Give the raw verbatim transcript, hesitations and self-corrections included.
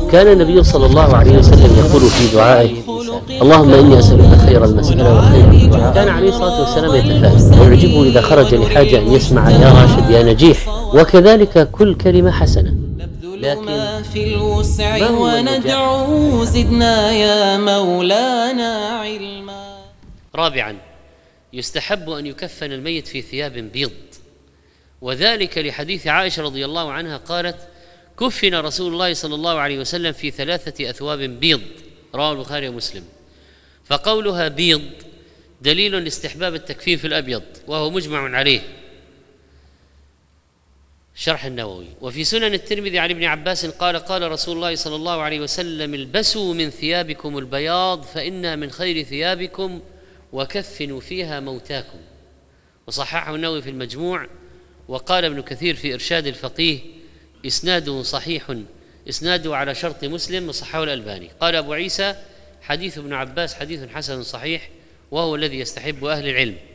كان النبي صلى الله عليه وسلم يقول في دعائه: اللهم إني أسألك خير المسألة وخير الدعاء. كان عليه الصلاة والسلام يتفائل ويعجبه إذا خرج لحاجة أن يسمع يا راشد يا نجيح، وكذلك كل كلمة حسنة. لكن في الوسع وندعو زدنا يا مولانا علما. رابعا، يستحب أن يكفن الميت في ثياب بيض، وذلك لحديث عائشة رضي الله عنها قالت: كفن رسول الله صلى الله عليه وسلم في ثلاثة أثواب بيض، رواه البخاري ومسلم. فقولها بيض دليل لاستحباب التكفين في الأبيض، وهو مجمع عليه، شرح النووي. وفي سنن الترمذي عن ابن عباس قال: قال رسول الله صلى الله عليه وسلم: البسوا من ثيابكم البياض فإنها من خير ثيابكم وكفنوا فيها موتاكم. وصححه النووي في المجموع. وقال ابن كثير في إرشاد الفقيه: إسناده صحيح، إسناده على شرط مسلم، وصححه الألباني. قال أبو عيسى: حديث ابن عباس حديث حسن صحيح، وهو الذي يستحب أهل العلم.